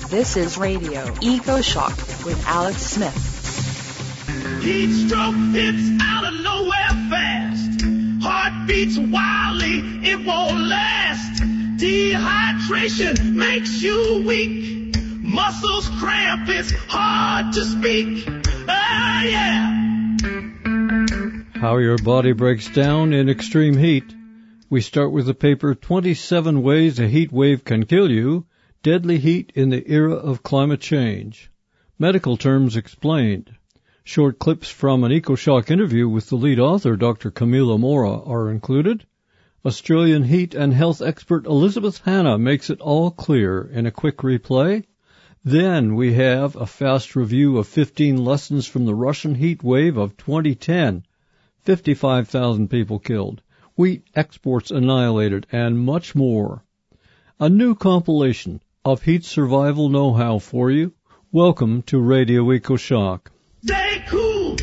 This is Radio Eco Shock with Alex Smith. Heat stroke hits out of nowhere fast. Heart beats wildly, it won't last. Dehydration makes you weak. Muscles cramp, it's hard to speak. Ah, yeah. How your body breaks down in extreme heat. We start with the paper 27 Ways a Heat Wave Can Kill You. Deadly Heat in the Era of Climate Change. Medical terms explained. Short clips from an EcoShock interview with the lead author, Dr. Camila Mora, are included. Australian heat and health expert Elizabeth Hanna makes it all clear in a quick replay. Then we have a fast review of 15 lessons from the Russian heat wave of 2010. 55,000 people killed. Wheat exports annihilated, and much more. A new compilation of heat survival know-how for you. Welcome to Radio EcoShock. Stay cool,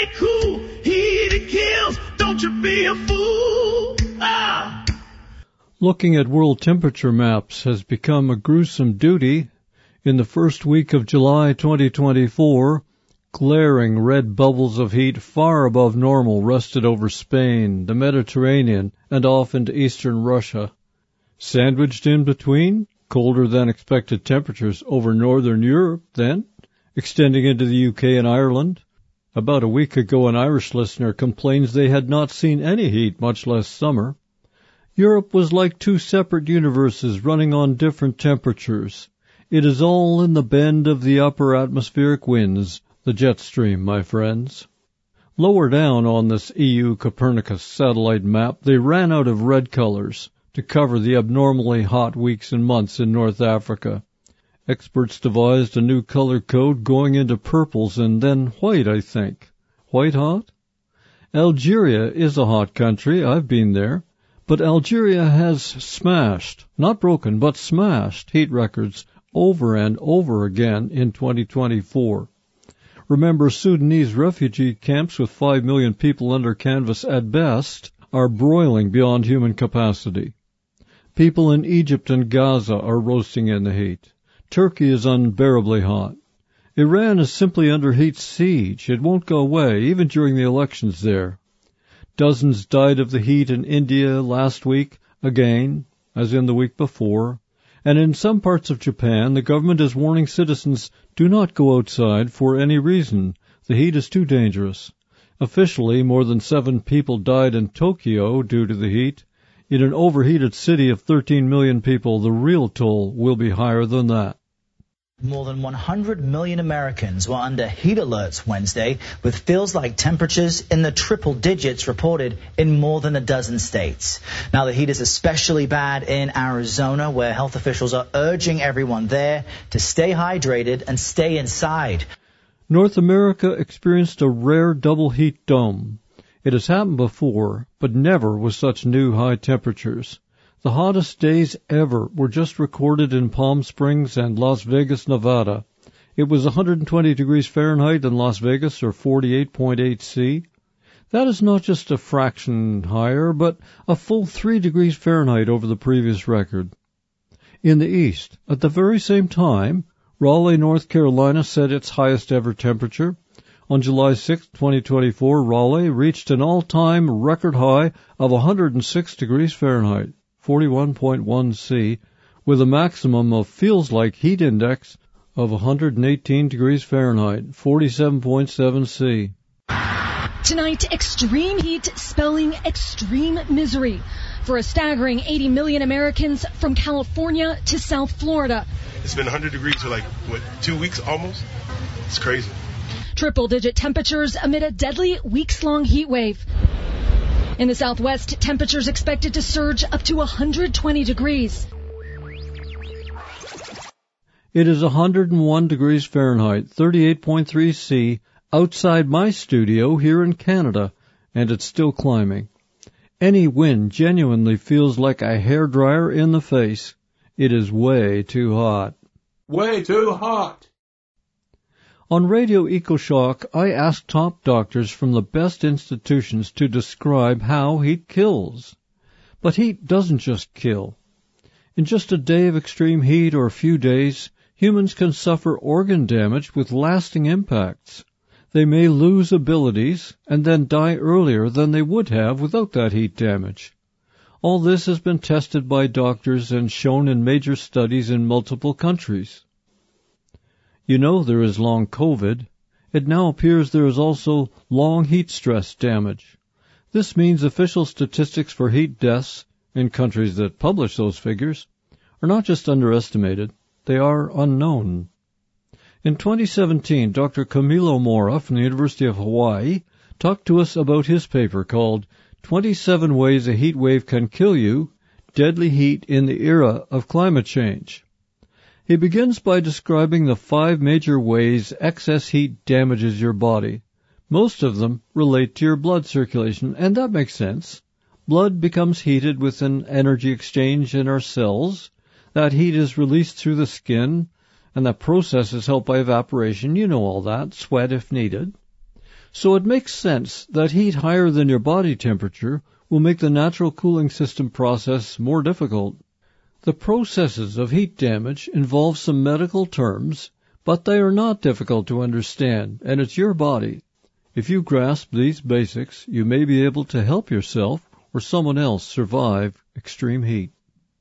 heat it kills, don't you be a fool. Ah. Looking at world temperature maps has become a gruesome duty. In the first week of July 2024, glaring red bubbles of heat far above normal rested over Spain, the Mediterranean, and off into eastern Russia. Sandwiched in between, colder than expected temperatures over northern Europe, then extending into the UK and Ireland. About a week ago, an Irish listener complains they had not seen any heat, much less summer. Europe was like two separate universes running on different temperatures. It is all in the bend of the upper atmospheric winds, the jet stream, my friends. Lower down on this EU Copernicus satellite map, they ran out of red colors to cover the abnormally hot weeks and months in North Africa. Experts devised a new color code going into purples and then white, I think. White hot? Algeria is a hot country. I've been there. But Algeria has smashed, not broken, but smashed heat records over and over again in 2024. Remember, Sudanese refugee camps with 5 million people under canvas at best are broiling beyond human capacity. People in Egypt and Gaza are roasting in the heat. Turkey is unbearably hot. Iran is simply under heat siege. It won't go away, even during the elections there. Dozens died of the heat in India last week, again, as in the week before. And in some parts of Japan, the government is warning citizens, do not go outside for any reason. The heat is too dangerous. Officially, more than 7 people died in Tokyo due to the heat. In an overheated city of 13 million people, the real toll will be higher than that. More than 100 million Americans were under heat alerts Wednesday, with feels-like temperatures in the triple digits reported in more than a dozen states. Now, the heat is especially bad in Arizona, where health officials are urging everyone there to stay hydrated and stay inside. North America experienced a rare double heat dome. It has happened before, but never with such new high temperatures. The hottest days ever were just recorded in Palm Springs and Las Vegas, Nevada. It was 120 degrees Fahrenheit in Las Vegas, or 48.8 C. That is not just a fraction higher, but a full 3 degrees Fahrenheit over the previous record. In the east, at the very same time, Raleigh, North Carolina set its highest ever temperature. On July 6, 2024, Raleigh reached an all-time record high of 106 degrees Fahrenheit, 41.1 C, with a maximum of feels-like heat index of 118 degrees Fahrenheit, 47.7 C. Tonight, extreme heat spelling extreme misery for a staggering 80 million Americans from California to South Florida. It's been 100 degrees for 2 weeks almost. It's crazy. Triple-digit temperatures amid a deadly weeks-long heat wave. In the Southwest, temperatures expected to surge up to 120 degrees. It is 101 degrees Fahrenheit, 38.3 C, outside my studio here in Canada, and it's still climbing. Any wind genuinely feels like a hairdryer in the face. It is way too hot. Way too hot. On Radio EcoShock, I asked top doctors from the best institutions to describe how heat kills. But heat doesn't just kill. In just a day of extreme heat or a few days, Humans can suffer organ damage with lasting impacts. They may lose abilities and then die earlier than they would have without that heat damage. All this has been tested by doctors and shown in major studies in multiple countries. You know there is long COVID. It now appears there is also long heat stress damage. This means official statistics for heat deaths in countries that publish those figures are not just underestimated, they are unknown. In 2017, Dr. Camilo Mora from the University of Hawaii talked to us about his paper called 27 Ways a Heat Wave Can Kill You, Deadly Heat in the Era of Climate Change. He begins by describing the 5 major ways excess heat damages your body. Most of them relate to your blood circulation, and that makes sense. Blood becomes heated with an energy exchange in our cells. That heat is released through the skin, and that process is helped by evaporation. You know all that, sweat if needed. So it makes sense that heat higher than your body temperature will make the natural cooling system process more difficult. The processes of heat damage involve some medical terms, but they are not difficult to understand, and it's your body. If you grasp these basics, you may be able to help yourself or someone else survive extreme heat.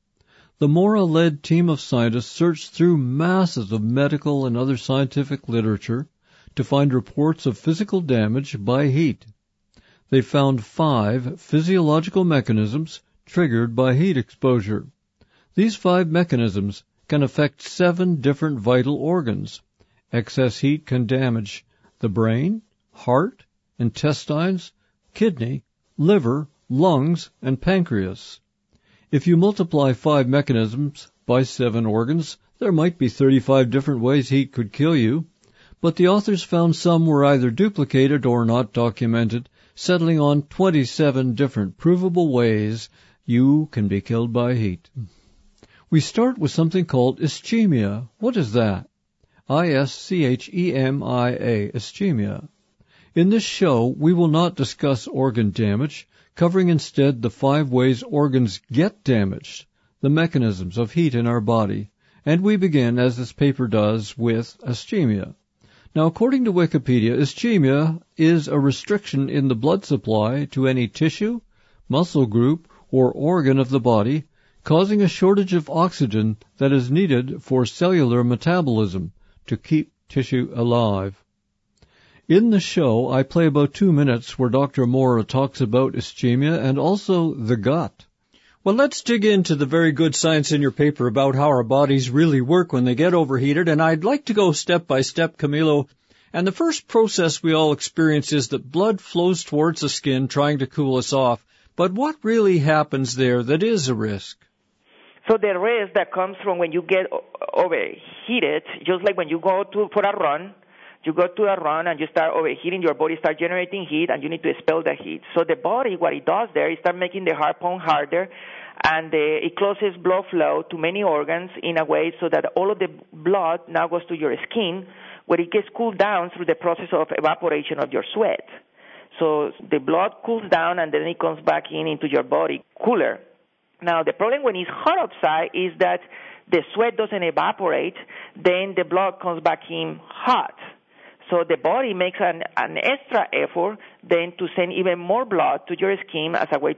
The Mora-led team of scientists searched through masses of medical and other scientific literature to find reports of physical damage by heat. They found 5 physiological mechanisms triggered by heat exposure. These 5 mechanisms can affect 7 different vital organs. Excess heat can damage the brain, heart, intestines, kidney, liver, lungs, and pancreas. If you multiply 5 mechanisms by 7 organs, there might be 35 different ways heat could kill you, but the authors found some were either duplicated or not documented, settling on 27 different provable ways you can be killed by heat. We start with something called ischemia. What is that? I-S-C-H-E-M-I-A, ischemia. In this show, we will not discuss organ damage, covering instead the 5 ways organs get damaged, the mechanisms of heat in our body, and we begin, as this paper does, with ischemia. Now, according to Wikipedia, ischemia is a restriction in the blood supply to any tissue, muscle group, or organ of the body, causing a shortage of oxygen that is needed for cellular metabolism to keep tissue alive. In the show, I play about 2 minutes where Dr. Mora talks about ischemia and also the gut. Well, let's dig into the very good science in your paper about how our bodies really work when they get overheated, and I'd like to go step by step, Camilo. And the first process we all experience is that blood flows towards the skin trying to cool us off. But what really happens there that is a risk? So the risk that comes from when you get overheated, just like when you go for a run, you go to a run and you start overheating, your body starts generating heat and you need to expel the heat. So the body, what it does there, it starts making the heart pump harder, and it closes blood flow to many organs in a way so that all of the blood now goes to your skin, where it gets cooled down through the process of evaporation of your sweat. So the blood cools down and then it comes back into your body cooler. Now, the problem when it's hot outside is that the sweat doesn't evaporate, then the blood comes back in hot. So the body makes an extra effort then to send even more blood to your skin as a way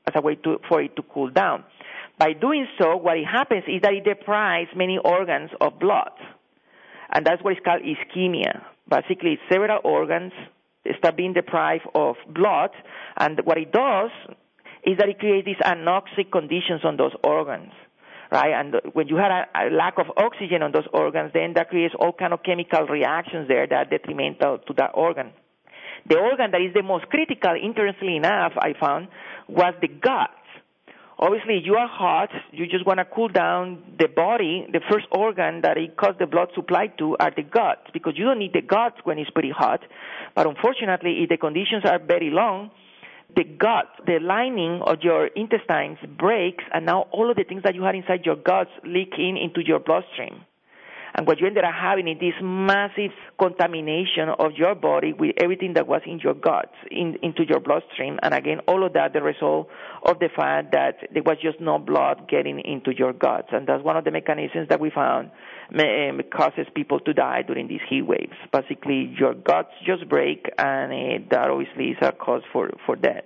for it to cool down. By doing so, what happens is that it deprives many organs of blood, and that's what is called ischemia. Basically, several organs start being deprived of blood, and what it does is that it creates these anoxic conditions on those organs, right? And when you have a lack of oxygen on those organs, then that creates all kind of chemical reactions there that are detrimental to that organ. The organ that is the most critical, interestingly enough, I found, was the gut. Obviously, you are hot, you just want to cool down the body. The first organ that it cuts the blood supply to are the guts, because you don't need the guts when it's pretty hot. But unfortunately, if the conditions are very long, the gut, the lining of your intestines breaks, and now all of the things that you had inside your guts leak into your bloodstream. And what you ended up having is this massive contamination of your body with everything that was in your guts, into your bloodstream. And again, all of that the result of the fact that there was just no blood getting into your guts. And that's one of the mechanisms that we found causes people to die during these heat waves. Basically, your guts just break, and that obviously is a cause for death.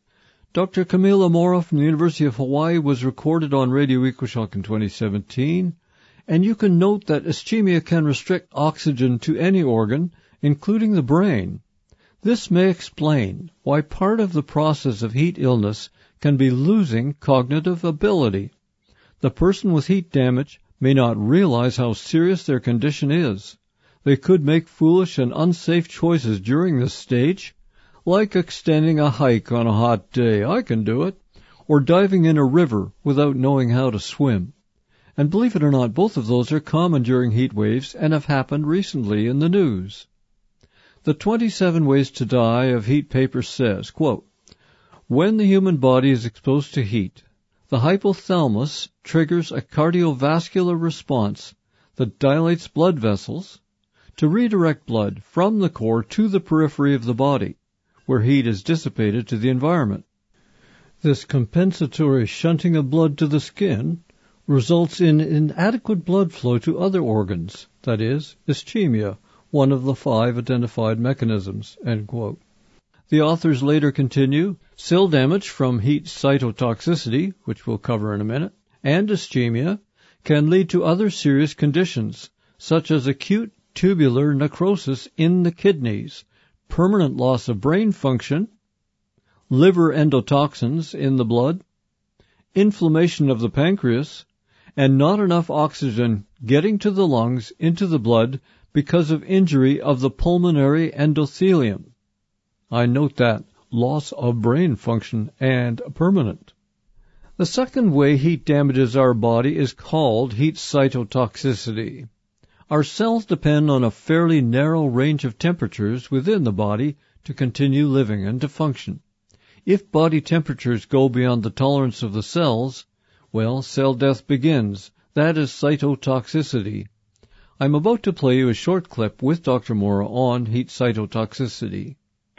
Dr. Camila Mora from the University of Hawaii was recorded on Radio EcoShock in 2017. And you can note that ischemia can restrict oxygen to any organ, including the brain. This may explain why part of the process of heat illness can be losing cognitive ability. The person with heat damage may not realize how serious their condition is. They could make foolish and unsafe choices during this stage, like extending a hike on a hot day, I can do it, or diving in a river without knowing how to swim. And believe it or not, both of those are common during heat waves and have happened recently in the news. The 27 Ways to Die of Heat paper says, quote, when the human body is exposed to heat, the hypothalamus triggers a cardiovascular response that dilates blood vessels to redirect blood from the core to the periphery of the body, where heat is dissipated to the environment. This compensatory shunting of blood to the skin results in inadequate blood flow to other organs, that is, ischemia, one of the 5 identified mechanisms, end quote. The authors later continue, cell damage from heat cytotoxicity, which we'll cover in a minute, and ischemia can lead to other serious conditions, such as acute tubular necrosis in the kidneys, permanent loss of brain function, liver endotoxins in the blood, inflammation of the pancreas, and not enough oxygen getting to the lungs into the blood because of injury of the pulmonary endothelium. I note that, loss of brain function and permanent. The second way heat damages our body is called heat cytotoxicity. Our cells depend on a fairly narrow range of temperatures within the body to continue living and to function. If body temperatures go beyond the tolerance of the cells, well, cell death begins. That is cytotoxicity. I'm about to play you a short clip with Dr. Mora on heat cytotoxicity.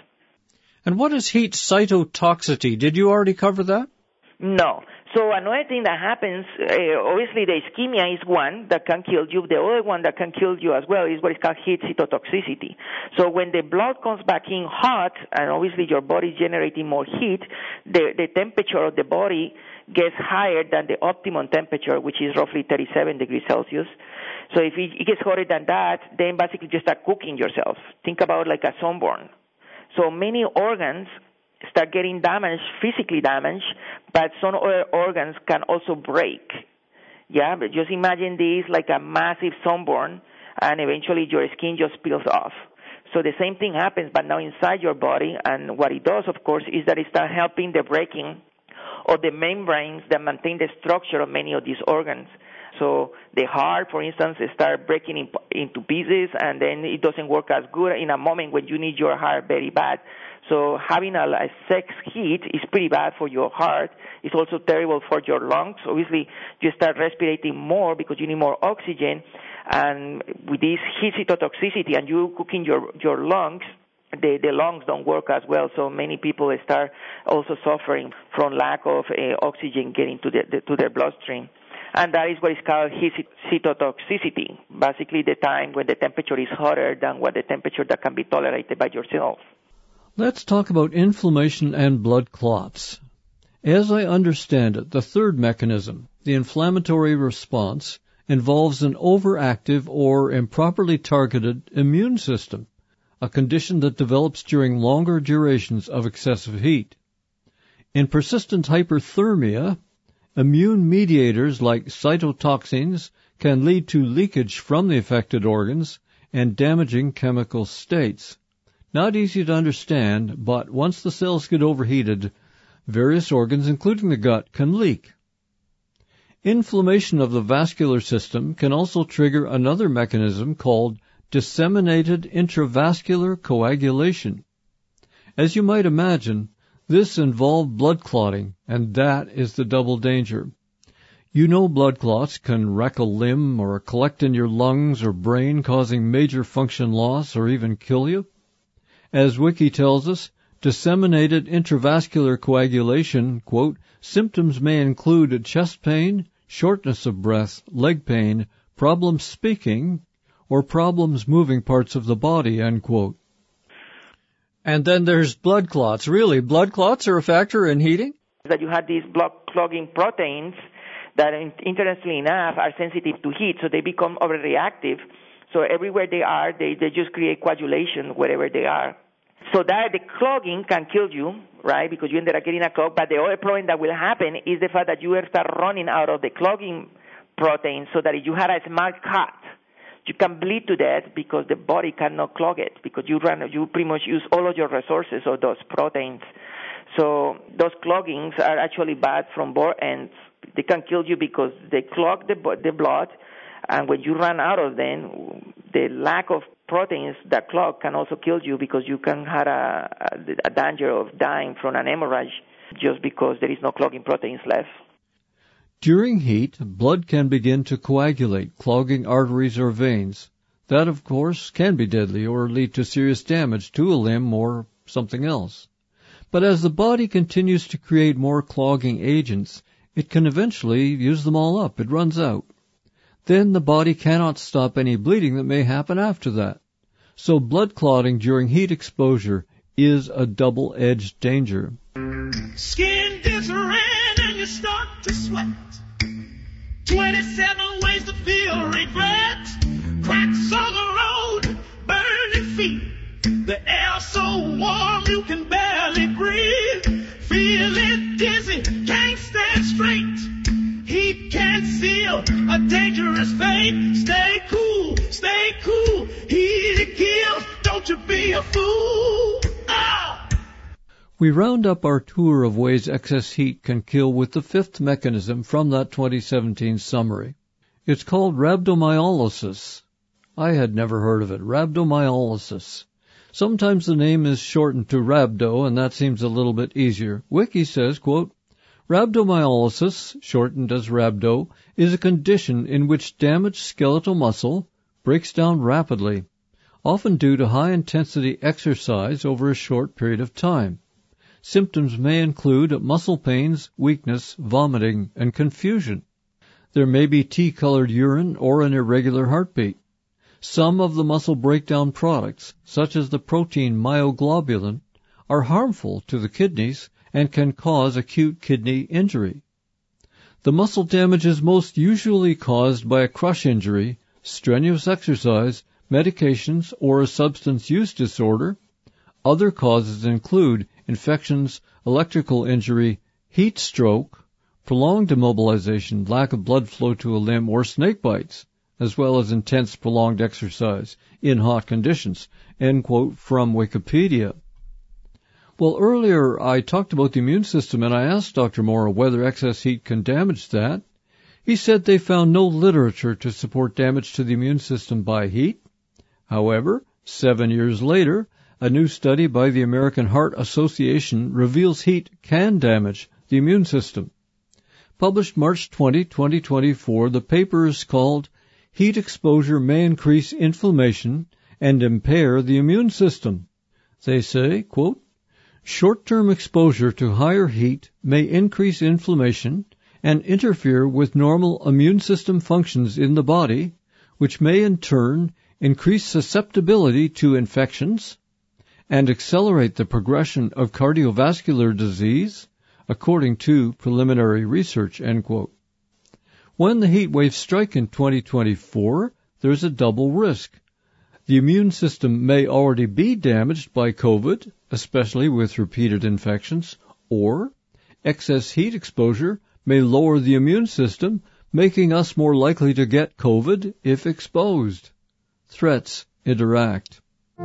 And what is heat cytotoxicity? Did you already cover that? No. So another thing that happens, obviously the ischemia is one that can kill you. The other one that can kill you as well is what is called heat cytotoxicity. So when the blood comes back in hot, and obviously your body is generating more heat, the temperature of the body gets higher than the optimum temperature, which is roughly 37 degrees Celsius. So if it gets hotter than that, then basically you start cooking yourself. Think about like a sunburn. So many organs start getting damaged, physically damaged, but some other organs can also break. Yeah, but just imagine this like a massive sunburn, and eventually your skin just peels off. So the same thing happens, but now inside your body, and what it does, of course, is that it starts helping the breaking of the membranes that maintain the structure of many of these organs. So the heart, for instance, starts breaking into pieces, and then it doesn't work as good in a moment when you need your heart very bad. So having a sex heat is pretty bad for your heart. It's also terrible for your lungs. Obviously, you start respirating more because you need more oxygen. And with this heat cytotoxicity and you cooking your lungs, the lungs don't work as well. So many people start also suffering from lack of oxygen getting to their bloodstream. And that is what is called heat cytotoxicity, basically the time when the temperature is hotter than what the temperature that can be tolerated by yourself. Let's talk about inflammation and blood clots. As I understand it, the third mechanism, the inflammatory response, involves an overactive or improperly targeted immune system, a condition that develops during longer durations of excessive heat. In persistent hyperthermia, immune mediators like cytotoxins can lead to leakage from the affected organs and damaging chemical states. Not easy to understand, but once the cells get overheated, various organs, including the gut, can leak. Inflammation of the vascular system can also trigger another mechanism called disseminated intravascular coagulation. As you might imagine, this involved blood clotting, and that is the double danger. You know blood clots can wreck a limb or collect in your lungs or brain, causing major function loss or even kill you. As Wiki tells us, disseminated intravascular coagulation, quote, symptoms may include chest pain, shortness of breath, leg pain, problems speaking, or problems moving parts of the body, end quote. And then there's blood clots. Really, blood clots are a factor in heating? That you have these blood clogging proteins that, interestingly enough, are sensitive to heat, so they become overreactive. So everywhere they are, they just create coagulation wherever they are. So that the clogging can kill you, right, because you ended up getting a clog. But the other problem that will happen is the fact that you will start running out of the clogging protein, so that if you had a small cut, you can bleed to death because the body cannot clog it, because you pretty much use all of your resources of those proteins. So those cloggings are actually bad from both ends. They can kill you because they clog the blood, and when you run out of them, the lack of proteins that clog can also kill you, because you can have a danger of dying from an hemorrhage just because there is no clogging proteins left. During heat, blood can begin to coagulate, clogging arteries or veins. That, of course, can be deadly or lead to serious damage to a limb or something else. But as the body continues to create more clogging agents, it can eventually use them all up. It runs out. Then the body cannot stop any bleeding that may happen after that. So blood clotting during heat exposure is a double-edged danger. Skin gets red and you start to sweat. 27 ways to feel regret. Cracks on the road, burning feet. The air's so warm you can barely breathe. Feeling dizzy, can't stand straight. Heat can seal a dangerous fate. Stay cool, heat it kills. Don't you be a fool. Ah! We round up our tour of ways excess heat can kill with the fifth mechanism from that 2017 summary. It's called rhabdomyolysis. I had never heard of it, rhabdomyolysis. Sometimes the name is shortened to rhabdo, and that seems a little bit easier. Wiki says, quote, rhabdomyolysis, shortened as rhabdo, is a condition in which damaged skeletal muscle breaks down rapidly, often due to high-intensity exercise over a short period of time. Symptoms may include muscle pains, weakness, vomiting, and confusion. There may be tea-colored urine or an irregular heartbeat. Some of the muscle breakdown products, such as the protein myoglobulin, are harmful to the kidneys and can cause acute kidney injury. The muscle damage is most usually caused by a crush injury, strenuous exercise, medications, or a substance use disorder. Other causes include infections, electrical injury, heat stroke, prolonged immobilization, lack of blood flow to a limb, or snake bites, as well as intense prolonged exercise in hot conditions. End quote from Wikipedia. Well, earlier I talked about the immune system, and I asked Dr. Mora whether excess heat can damage that. He said they found no literature to support damage to the immune system by heat. However, 7 years later, a new study by the American Heart Association reveals heat can damage the immune system. Published March 20, 2024, the paper is called Heat Exposure May Increase Inflammation and Impair the Immune System. They say, quote, short-term exposure to higher heat may increase inflammation and interfere with normal immune system functions in the body, which may in turn increase susceptibility to infections and accelerate the progression of cardiovascular disease, according to preliminary research, end quote. When the heat waves strike in 2024, there's a double risk. The immune system may already be damaged by COVID, especially with repeated infections, or excess heat exposure may lower the immune system, making us more likely to get COVID if exposed. Threats interact.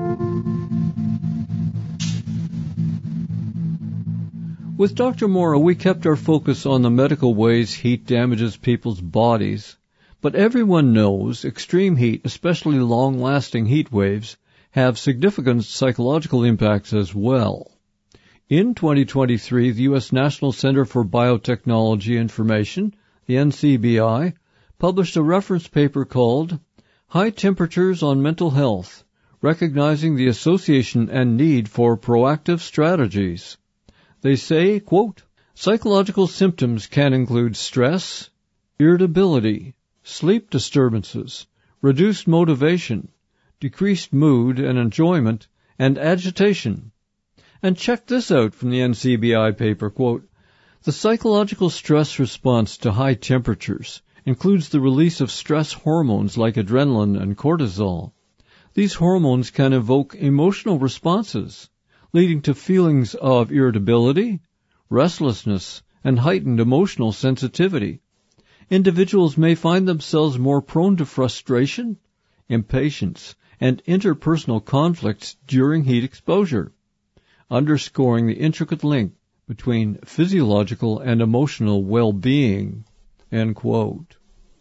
With Dr. Mora, we kept our focus on the medical ways heat damages people's bodies. But everyone knows extreme heat, especially long-lasting heat waves, have significant psychological impacts as well. In 2023, the U.S. National Center for Biotechnology Information, the NCBI, published a reference paper called High Temperatures on Mental Health, Recognizing the Association and Need for Proactive Strategies. They say, quote, psychological symptoms can include stress, irritability, sleep disturbances, reduced motivation, decreased mood and enjoyment, and agitation. And check this out from the NCBI paper, quote, the psychological stress response to high temperatures includes the release of stress hormones like adrenaline and cortisol. These hormones can evoke emotional responses, leading to feelings of irritability, restlessness, and heightened emotional sensitivity. Individuals may find themselves more prone to frustration, impatience, and interpersonal conflicts during heat exposure, underscoring the intricate link between physiological and emotional well-being, end quote.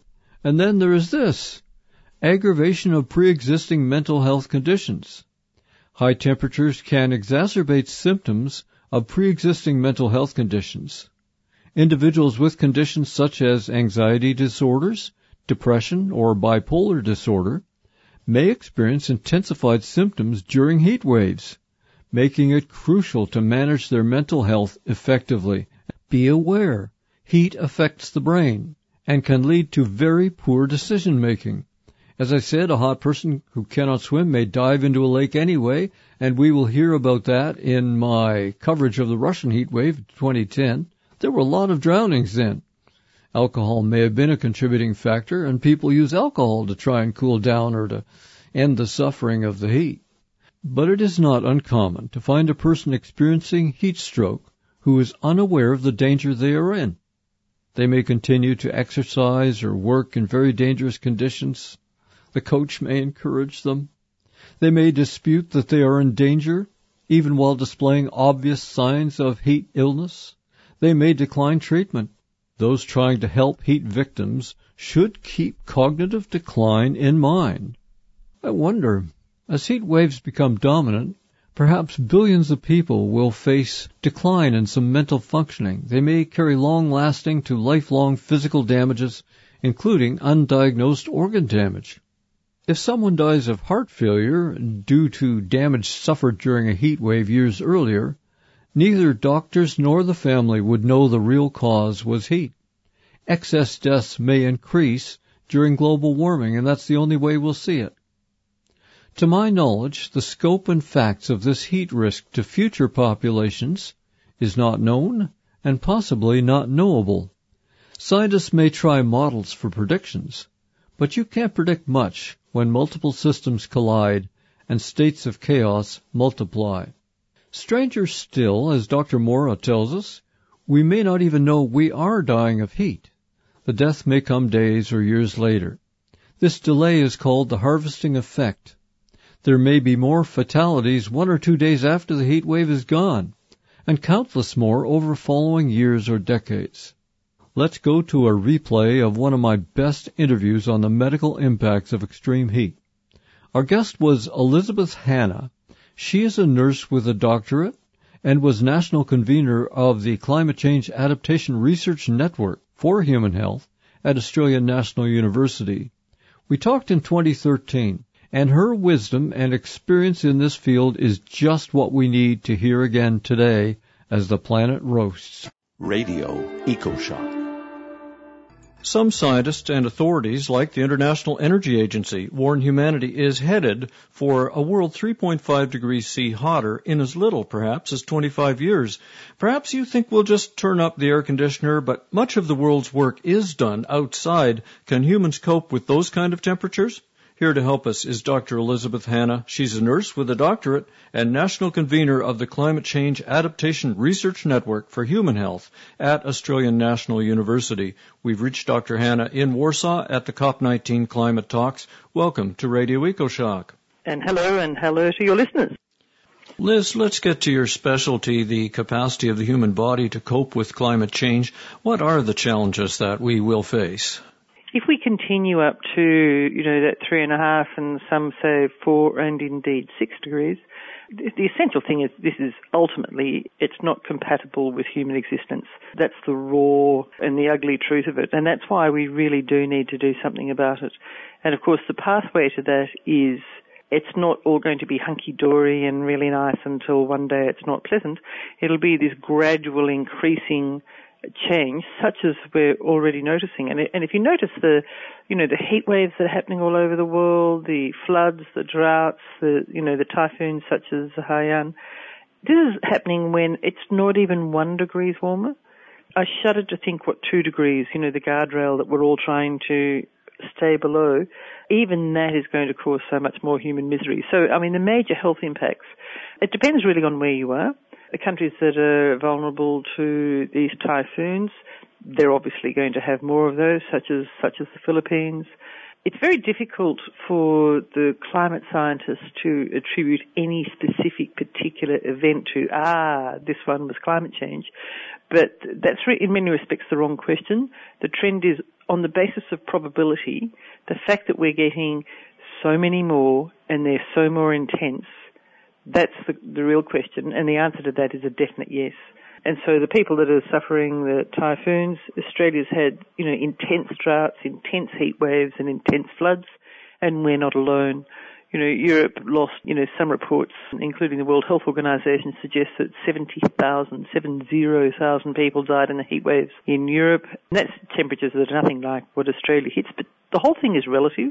And then there is this, aggravation of pre-existing mental health conditions. High temperatures can exacerbate symptoms of pre-existing mental health conditions. Individuals with conditions such as anxiety disorders, depression, or bipolar disorder may experience intensified symptoms during heat waves, making it crucial to manage their mental health effectively. Be aware, heat affects the brain and can lead to very poor decision-making. As I said, a hot person who cannot swim may dive into a lake anyway, and we will hear about that in my coverage of the Russian heat wave 2010. There were a lot of drownings then. Alcohol may have been a contributing factor, and people use alcohol to try and cool down or to end the suffering of the heat. But it is not uncommon to find a person experiencing heat stroke who is unaware of the danger they are in. They may continue to exercise or work in very dangerous conditions. The coach may encourage them. They may dispute that they are in danger, even while displaying obvious signs of heat illness. They may decline treatment. Those trying to help heat victims should keep cognitive decline in mind. I wonder, as heat waves become dominant, perhaps billions of people will face decline in some mental functioning. They may carry long-lasting to lifelong physical damages, including undiagnosed organ damage. If someone dies of heart failure due to damage suffered during a heat wave years earlier, neither doctors nor the family would know the real cause was heat. Excess deaths may increase during global warming, and that's the only way we'll see it. To my knowledge, the scope and facts of this heat risk to future populations is not known and possibly not knowable. Scientists may try models for predictions, but you can't predict much when multiple systems collide and states of chaos multiply. Stranger still, as Dr. Mora tells us, we may not even know we are dying of heat. The death may come days or years later. This delay is called the harvesting effect. There may be more fatalities 1 or 2 days after the heat wave is gone, and countless more over following years or decades. Let's go to a replay of one of my best interviews on the medical impacts of extreme heat. Our guest was Elizabeth Hanna. She is a nurse with a doctorate and was national convener of the Climate Change Adaptation Research Network for Human Health at Australian National University. We talked in 2013, and her wisdom and experience in this field is just what we need to hear again today as the planet roasts. Radio EcoShock. Some scientists and authorities, like the International Energy Agency, warn humanity is headed for a world 3.5 degrees C hotter in as little, perhaps, as 25 years. Perhaps you think we'll just turn up the air conditioner, but much of the world's work is done outside. Can humans cope with those kind of temperatures? Here to help us is Dr. Elizabeth Hanna. She's a nurse with a doctorate and national convener of the Climate Change Adaptation Research Network for Human Health at Australian National University. We've reached Dr. Hanna in Warsaw at the COP19 Climate Talks. Welcome to Radio EcoShock. And hello to your listeners. Liz, let's get to your specialty, the capacity of the human body to cope with climate change. What are the challenges that we will face? If we continue up to, that 3.5 and some say 4 and indeed 6 degrees, The essential thing is this is ultimately, it's not compatible with human existence. That's the raw and the ugly truth of it. And that's why we really do need to do something about it. And of course, the pathway to that is it's not all going to be hunky-dory and really nice until one day it's not pleasant. It'll be this gradual increasing change, such as we're already noticing. And if you notice the heat waves that are happening all over the world, the floods, the droughts, the typhoons such as Haiyan, this is happening when it's not even 1 degree warmer. I shudder to think what 2 degrees, the guardrail that we're all trying to stay below, even that is going to cause so much more human misery. So, the major health impacts, it depends really on where you are. The countries that are vulnerable to these typhoons, they're obviously going to have more of those, such as the Philippines. It's very difficult for the climate scientists to attribute any specific particular event to, this one was climate change. But that's in many respects the wrong question. The trend is on the basis of probability, the fact that we're getting so many more and they're so more intense, that's the real question, and the answer to that is a definite yes. And so the people that are suffering the typhoons, Australia's had, intense droughts, intense heat waves and intense floods, and we're not alone. Europe lost, some reports, including the World Health Organization, suggest that 70,000 people died in the heat waves in Europe. And that's temperatures that are nothing like what Australia hits, but the whole thing is relative.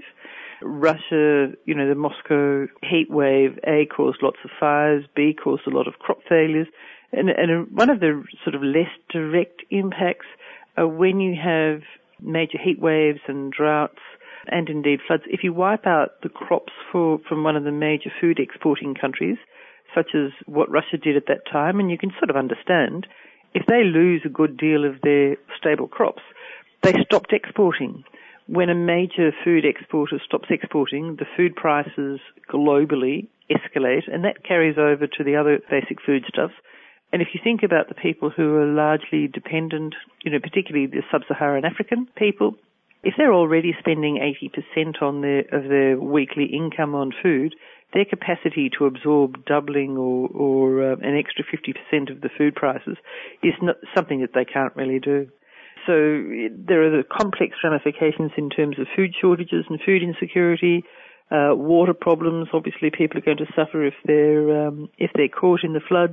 Russia, the Moscow heat wave, A, caused lots of fires, B, caused a lot of crop failures. And one of the sort of less direct impacts are when you have major heat waves and droughts and indeed floods. If you wipe out the crops from one of the major food exporting countries, such as what Russia did at that time, and you can sort of understand, if they lose a good deal of their stable crops, they stopped exporting. When a major food exporter stops exporting, the food prices globally escalate, and that carries over to the other basic foodstuffs. And if you think about the people who are largely dependent, particularly the sub-Saharan African people, if they're already spending 80% of their weekly income on food, their capacity to absorb doubling or an extra 50% of the food prices is not something that they can't really do. So there are the complex ramifications in terms of food shortages and food insecurity, water problems. Obviously, people are going to suffer if they're caught in the floods.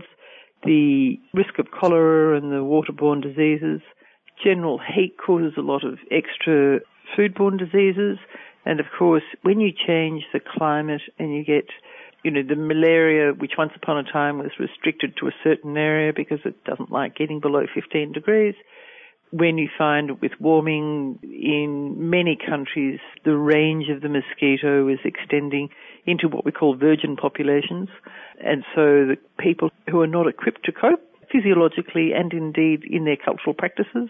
The risk of cholera and the waterborne diseases. General heat causes a lot of extra foodborne diseases. And of course, when you change the climate and you get, the malaria, which once upon a time was restricted to a certain area because it doesn't like getting below 15 degrees, when you find with warming in many countries, the range of the mosquito is extending into what we call virgin populations. And so the people who are not equipped to cope physiologically and indeed in their cultural practices,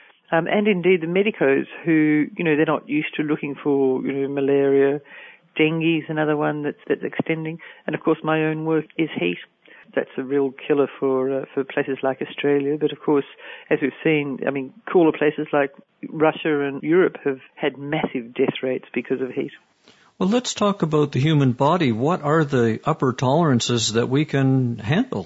and indeed the medicos who, they're not used to looking for, malaria. Dengue is another one that's extending. And of course my own work is heat. That's a real killer for places like Australia. But of course, as we've seen, cooler places like Russia and Europe have had massive death rates because of heat. Well, let's talk about the human body. What are the upper tolerances that we can handle?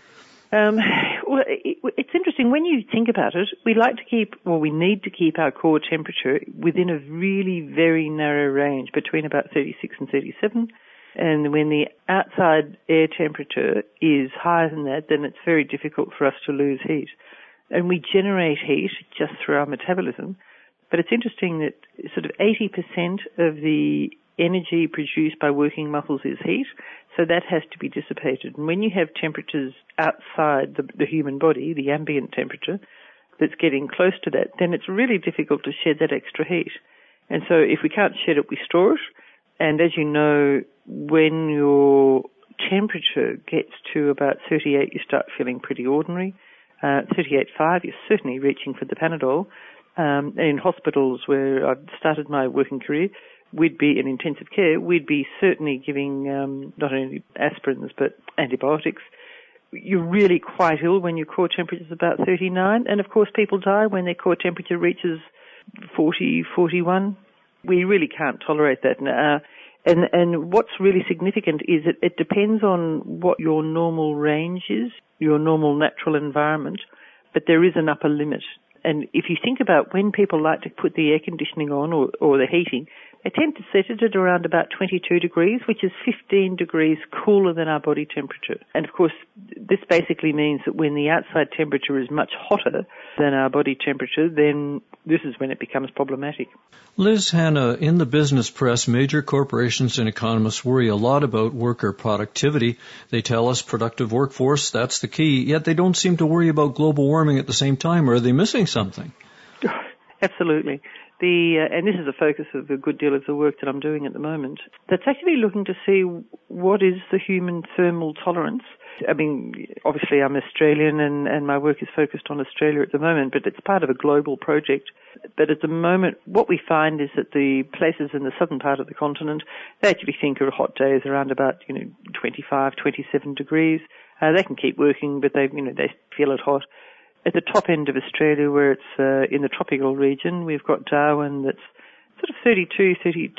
Well, it's interesting. When you think about it, we need to keep our core temperature within a really very narrow range between about 36 and 37. And when the outside air temperature is higher than that, then it's very difficult for us to lose heat. And we generate heat just through our metabolism. But it's interesting that sort of 80% of the energy produced by working muscles is heat, so that has to be dissipated. And when you have temperatures outside the human body, the ambient temperature, that's getting close to that, then it's really difficult to shed that extra heat. And so if we can't shed it, we store it. And as you know, when your temperature gets to about 38, you start feeling pretty ordinary. 38.5, you're certainly reaching for the Panadol. And in hospitals where I've started my working career, we'd be in intensive care, we'd be certainly giving not only aspirins but antibiotics. You're really quite ill when your core temperature is about 39. And of course, people die when their core temperature reaches 40, 41. We really can't tolerate that. And what's really significant is it depends on what your normal range is, your normal natural environment, but there is an upper limit. And if you think about when people like to put the air conditioning on or the heating, they tend to set it at around about 22 degrees, which is 15 degrees cooler than our body temperature. And of course, this basically means that when the outside temperature is much hotter than our body temperature, then this is when it becomes problematic. Liz Hanna, in the business press, major corporations and economists worry a lot about worker productivity. They tell us productive workforce, that's the key, yet they don't seem to worry about global warming at the same time. Or are they missing something? Absolutely. And this is the focus of a good deal of the work that I'm doing at the moment. That's actually looking to see what is the human thermal tolerance. I mean, obviously I'm Australian and my work is focused on Australia at the moment, but it's part of a global project. But at the moment, what we find is that the places in the southern part of the continent, they actually think of hot days around about, 25, 27 degrees. They can keep working, but they feel it hot. At the top end of Australia, where it's in the tropical region, we've got Darwin that's sort of 32,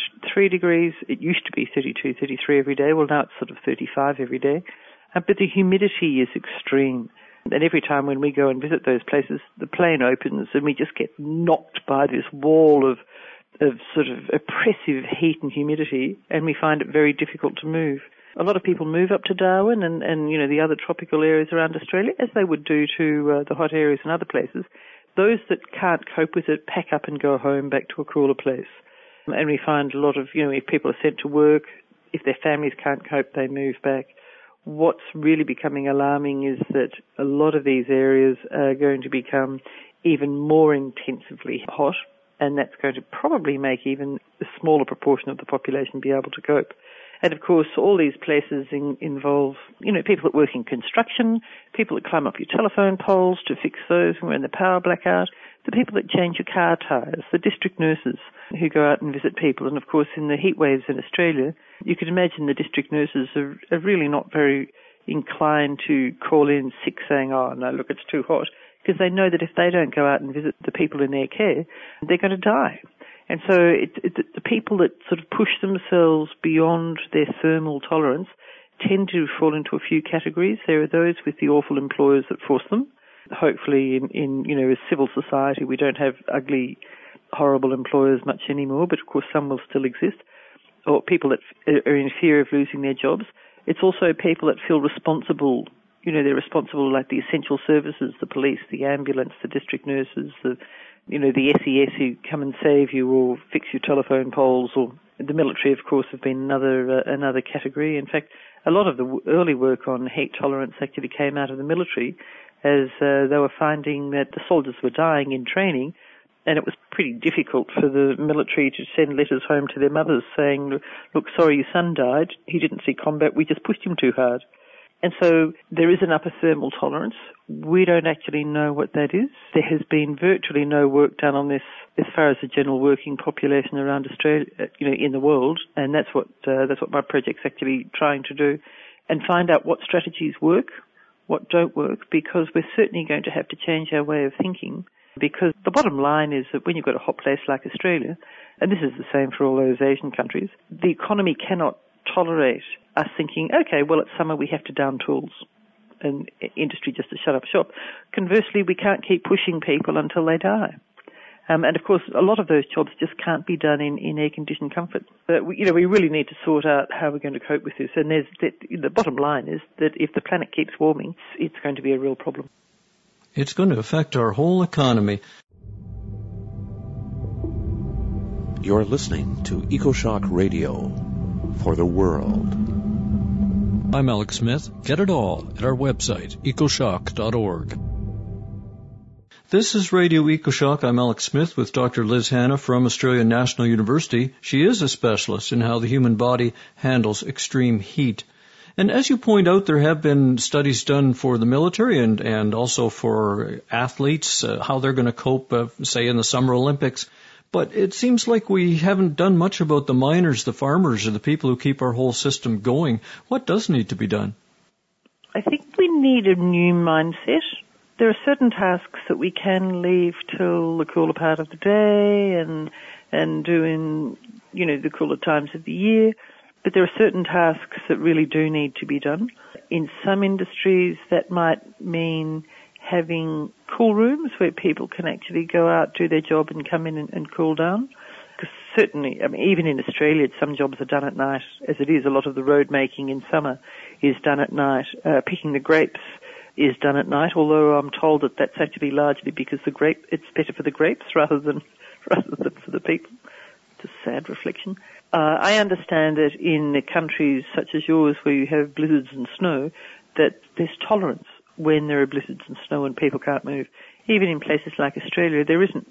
33 degrees. It used to be 32, 33 every day. Well, now it's sort of 35 every day. But the humidity is extreme. And every time when we go and visit those places, the plane opens and we just get knocked by this wall of sort of oppressive heat and humidity, and we find it very difficult to move. A lot of people move up to Darwin and the other tropical areas around Australia, as they would do to the hot areas in other places. Those that can't cope with it pack up and go home back to a cooler place. And we find a lot of, if people are sent to work, if their families can't cope, they move back. What's really becoming alarming is that a lot of these areas are going to become even more intensively hot, and that's going to probably make even a smaller proportion of the population be able to cope. And of course, all these places involve, people that work in construction, people that climb up your telephone poles to fix those when the power blackout, the people that change your car tyres, the district nurses who go out and visit people. And of course, in the heat waves in Australia, you can imagine the district nurses are really not very inclined to call in sick saying, oh, no, look, it's too hot, because they know that if they don't go out and visit the people in their care, they're going to die. And so the people that sort of push themselves beyond their thermal tolerance tend to fall into a few categories. There are those with the awful employers that force them. Hopefully in a civil society we don't have ugly, horrible employers much anymore, but of course some will still exist. Or people that are in fear of losing their jobs. It's also people that feel responsible. They're responsible, like the essential services, the police, the ambulance, the district nurses, the SES who come and save you or fix your telephone poles, or the military, of course, have been another category. In fact, a lot of the early work on heat tolerance actually came out of the military, as they were finding that the soldiers were dying in training, and it was pretty difficult for the military to send letters home to their mothers saying, look, sorry, your son died. He didn't see combat. We just pushed him too hard. And so there is an upper thermal tolerance. We don't actually know what that is. There has been virtually no work done on this as far as the general working population around Australia, in the world, and that's what my project's actually trying to do, and find out what strategies work, what don't work, because we're certainly going to have to change our way of thinking. Because the bottom line is that when you've got a hot place like Australia, and this is the same for all those Asian countries, the economy cannot tolerate us thinking, okay, well, it's summer, we have to down tools and industry just to shut up shop. Conversely, we can't keep pushing people until they die. And of course, a lot of those jobs just can't be done in air-conditioned comfort. But we really need to sort out how we're going to cope with this. And the bottom line is that if the planet keeps warming, it's going to be a real problem. It's going to affect our whole economy. You're listening to EcoShock Radio for the world. I'm Alex Smith. Get it all at our website, ecoshock.org. This is Radio EcoShock. I'm Alex Smith with Dr. Liz Hanna from Australian National University. She is a specialist in how the human body handles extreme heat. And as you point out, there have been studies done for the military and also for athletes, how they're going to cope, say, in the Summer Olympics. But it seems like we haven't done much about the miners, the farmers, or the people who keep our whole system going. What does need to be done? I think we need a new mindset. There are certain tasks that we can leave till the cooler part of the day and do in, the cooler times of the year. But there are certain tasks that really do need to be done. In some industries, that might mean having cool rooms where people can actually go out, do their job and come in and cool down. Because certainly, I mean, even in Australia, some jobs are done at night. As it is, a lot of the road making in summer is done at night. Picking the grapes is done at night, although I'm told that that's actually largely because it's better for the grapes rather than for the people. It's a sad reflection. I understand that in countries such as yours where you have blizzards and snow, that there's tolerance when there are blizzards and snow and people can't move. Even in places like Australia,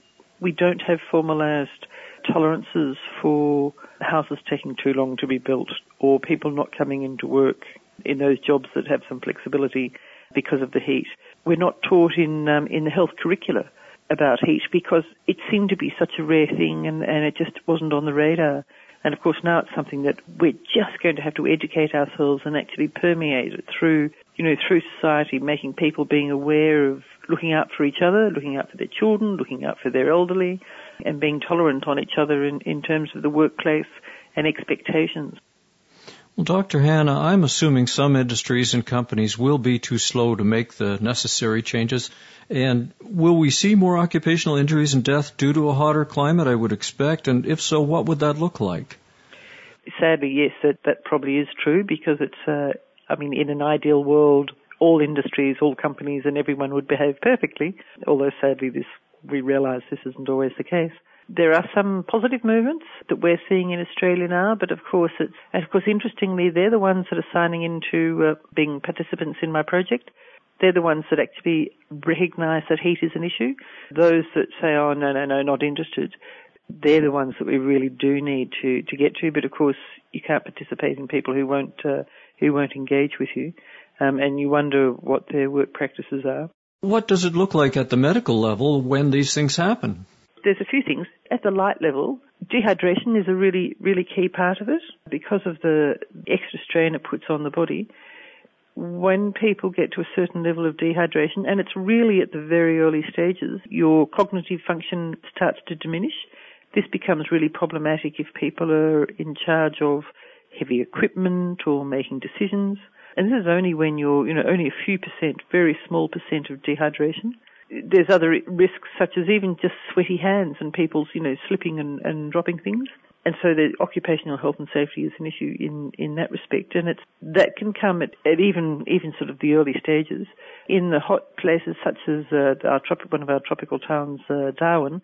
we don't have formalised tolerances for houses taking too long to be built or people not coming into work in those jobs that have some flexibility because of the heat. We're not taught in the health curricula about heat because it seemed to be such a rare thing and it just wasn't on the radar. And of course now it's something that we're just going to have to educate ourselves and actually permeate it through society, making people being aware of looking out for each other, looking out for their children, looking out for their elderly, and being tolerant on each other in terms of the workplace and expectations. Well, Dr. Hanna, I'm assuming some industries and companies will be too slow to make the necessary changes. And will we see more occupational injuries and death due to a hotter climate, I would expect? And if so, what would that look like? Sadly, yes, that probably is true because it's, in an ideal world, all industries, all companies and everyone would behave perfectly, although sadly we realise this isn't always the case. There are some positive movements that we're seeing in Australia now, but of course interestingly, they're the ones that are signing into being participants in my project. They're the ones that actually recognise that heat is an issue. Those that say, oh, no, not interested, they're the ones that we really do need to get to. But of course, you can't participate in people who won't engage with you, and you wonder what their work practices are. What does it look like at the medical level when these things happen? There's a few things. At the light level, dehydration is a really, really key part of it because of the extra strain it puts on the body. When people get to a certain level of dehydration, and it's really at the very early stages, your cognitive function starts to diminish. This becomes really problematic if people are in charge of heavy equipment or making decisions. And this is only when you're, only a few percent, very small percent of dehydration. There's other risks such as even just sweaty hands and people, slipping and dropping things. And so the occupational health and safety is an issue in that respect. And that can come at even sort of the early stages. In the hot places such as one of our tropical towns, Darwin,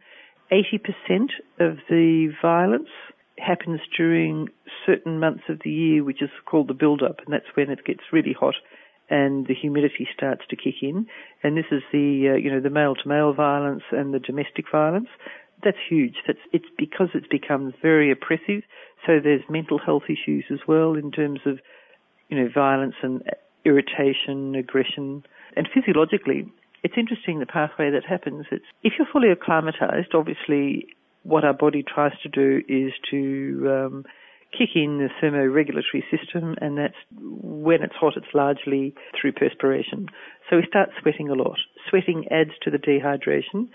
80% of the violence happens during certain months of the year, which is called the build-up, and that's when it gets really hot and the humidity starts to kick in. And this is the male-to-male violence and the domestic violence. That's huge. It's because it's become very oppressive. So there's mental health issues as well in terms of, violence and irritation, aggression. And physiologically, it's interesting the pathway that happens. If you're fully acclimatized, obviously what our body tries to do is to kick in the thermoregulatory system, and that's when it's hot, it's largely through perspiration. So we start sweating a lot. Sweating adds to the dehydration.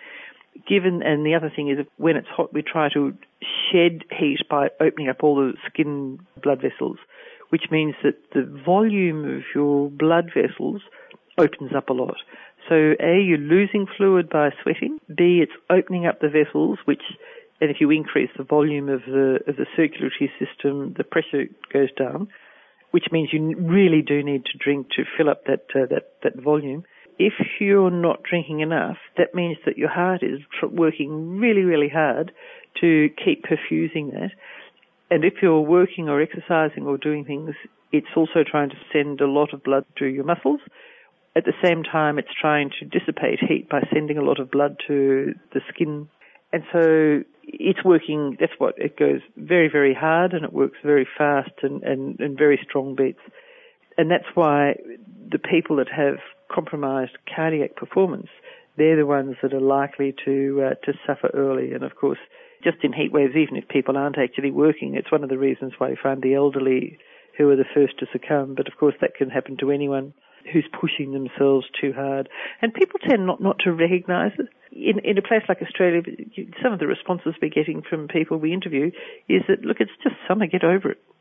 And the other thing is when it's hot, we try to shed heat by opening up all the skin blood vessels, which means that the volume of your blood vessels opens up a lot. So A, you're losing fluid by sweating. B, it's opening up the vessels, and if you increase the volume of the circulatory system, the pressure goes down, which means you really do need to drink to fill up that volume. If you're not drinking enough, that means that your heart is working really, really hard to keep perfusing that. And if you're working or exercising or doing things, it's also trying to send a lot of blood through your muscles. At the same time, it's trying to dissipate heat by sending a lot of blood to the skin. And so it's working, it goes very, very hard and it works very fast and very strong beats. And that's why the people that have compromised cardiac performance, they're the ones that are likely to suffer early. And of course, just in heat waves, even if people aren't actually working, it's one of the reasons why we find the elderly who are the first to succumb. But of course, that can happen to anyone who's pushing themselves too hard. And people tend not to recognise it. In a place like Australia, some of the responses we're getting from people we interview is that, look, it's just summer, get over it.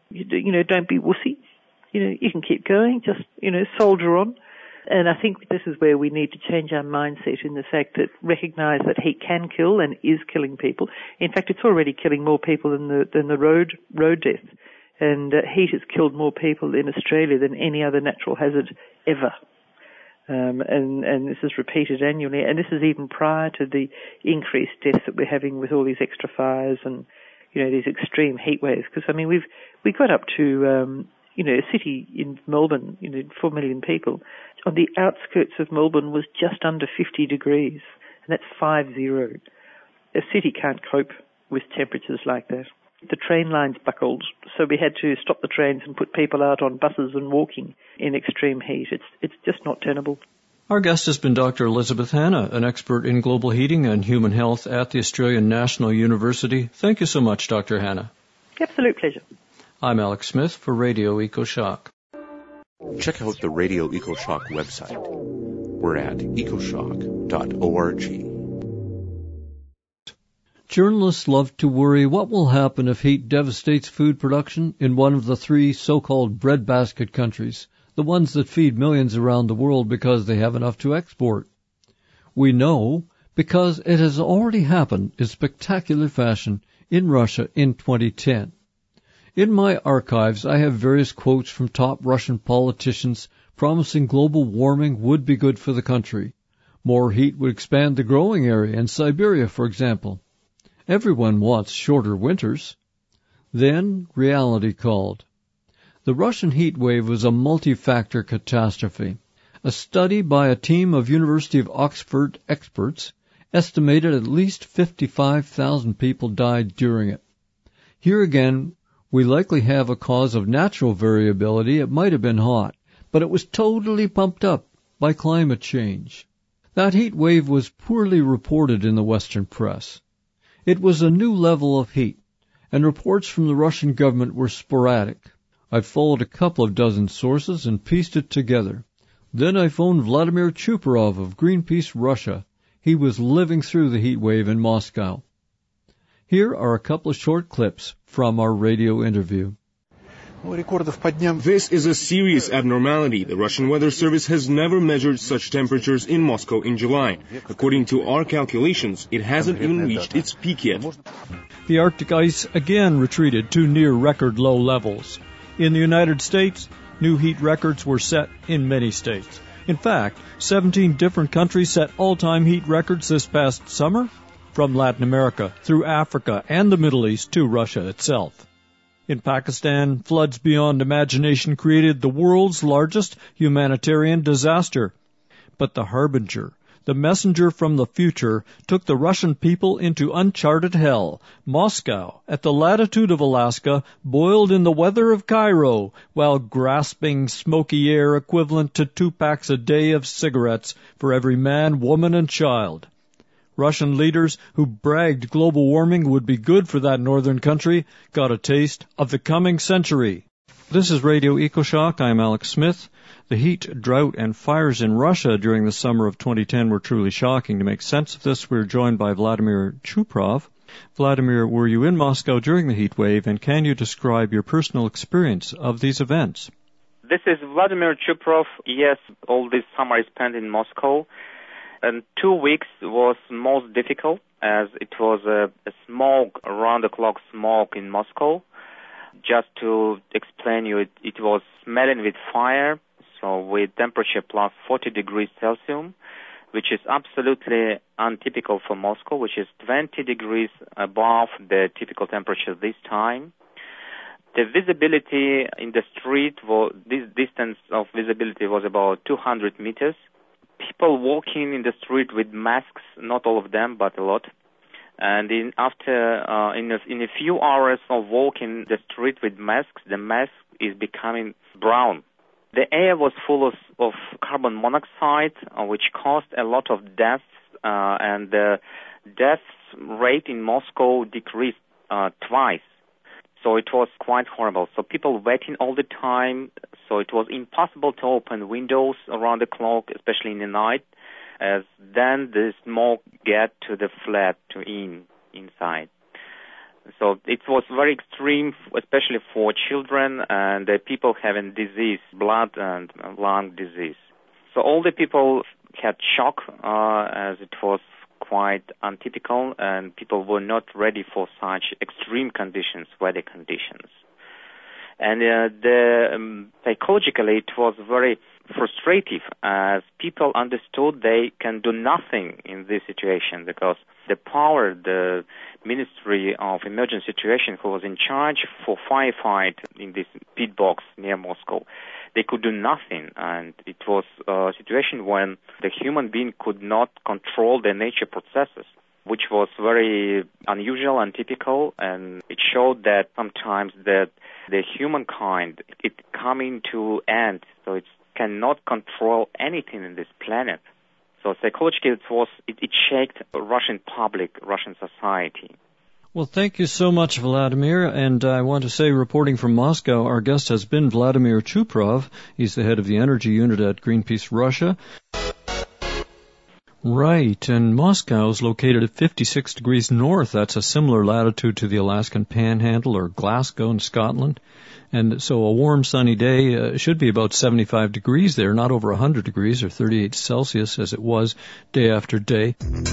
don't be wussy. You can keep going, just, soldier on. And I think this is where we need to change our mindset in the fact that recognize that heat can kill and is killing people. In fact, it's already killing more people than the road death. And heat has killed more people in Australia than any other natural hazard ever. And this is repeated annually. And this is even prior to the increased deaths that we're having with all these extra fires and, these extreme heat waves. Because, we got up to, a city in Melbourne, 4 million people. On the outskirts of Melbourne was just under 50 degrees. And that's 50. A city can't cope with temperatures like that. The train lines buckled, so we had to stop the trains and put people out on buses and walking in extreme heat. It's just not tenable. Our guest has been Dr. Elizabeth Hanna, an expert in global heating and human health at the Australian National University. Thank you so much, Dr. Hanna. Absolute pleasure. I'm Alex Smith for Radio EcoShock. Check out the Radio EcoShock website. We're at ecoshock.org. Journalists love to worry what will happen if heat devastates food production in one of the 3 so-called breadbasket countries, the ones that feed millions around the world because they have enough to export. We know because it has already happened in spectacular fashion in Russia in 2010. In my archives, I have various quotes from top Russian politicians promising global warming would be good for the country. More heat would expand the growing area in Siberia, for example. Everyone wants shorter winters. Then reality called. The Russian heat wave was a multi-factor catastrophe. A study by a team of University of Oxford experts estimated at least 55,000 people died during it. Here again, we likely have a cause of natural variability. It might have been hot, but it was totally pumped up by climate change. That heat wave was poorly reported in the Western press. It was a new level of heat, and reports from the Russian government were sporadic. I followed a couple of dozen sources and pieced it together. Then I phoned Vladimir Chuparov of Greenpeace Russia. He was living through the heat wave in Moscow. Here are a couple of short clips from our radio interview. This is a serious abnormality. The Russian Weather Service has never measured such temperatures in Moscow in July. According to our calculations, it hasn't even reached its peak yet. The Arctic ice again retreated to near record low levels. In the United States, new heat records were set in many states. In fact, 17 different countries set all-time heat records this past summer, from Latin America through Africa and the Middle East to Russia itself. In Pakistan, floods beyond imagination created the world's largest humanitarian disaster. But the harbinger, the messenger from the future, took the Russian people into uncharted hell. Moscow, at the latitude of Alaska, boiled in the weather of Cairo, while grasping smoky air equivalent to 2 packs a day of cigarettes for every man, woman, and child. Russian leaders who bragged global warming would be good for that northern country got a taste of the coming century. This is Radio EcoShock. I'm Alex Smith. The heat, drought, and fires in Russia during the summer of 2010 were truly shocking. To make sense of this, we're joined by Vladimir Chuparov. Vladimir, were you in Moscow during the heat wave, and can you describe your personal experience of these events? This is Vladimir Chuparov. Yes, all this summer I spent in Moscow. And 2 weeks was most difficult, as it was a smoke, around-the-clock smoke in Moscow. Just to explain you, it was smelling with fire, so with temperature plus 40 degrees Celsius, which is absolutely untypical for Moscow, which is 20 degrees above the typical temperature this time. The visibility in the street, this distance of visibility was about 200 meters. People walking in the street with masks, not all of them, but a lot. And in a few hours of walking the street with masks, the mask is becoming brown. The air was full of carbon monoxide, which caused a lot of deaths, and the death rate in Moscow decreased twice. So it was quite horrible. So people waiting all the time. So it was impossible to open windows around the clock, especially in the night, as then the smoke get to the flat, inside. So it was very extreme, especially for children and people having disease, blood and lung disease. So all the people had shock as it was quite untypical, and people were not ready for such extreme conditions, weather conditions. And psychologically, it was very frustrating as people understood they can do nothing in this situation because the power, the Ministry of Emergency Situation, who was in charge for firefight in this pit box near Moscow, they could do nothing. And it was a situation when the human being could not control the nature processes, which was very unusual and typical, and it showed that sometimes that the humankind, it coming to end, so it cannot control anything in this planet. So psychologically it shaked Russian public, Russian society. Well, thank you so much, Vladimir. And I want to say, reporting from Moscow, our guest has been Vladimir Chuprov. He's the head of the energy unit at Greenpeace Russia. Right, and Moscow is located at 56 degrees north. That's a similar latitude to the Alaskan Panhandle or Glasgow in Scotland. And so a warm, sunny day should be about 75 degrees there, not over 100 degrees or 38 Celsius as it was day after day.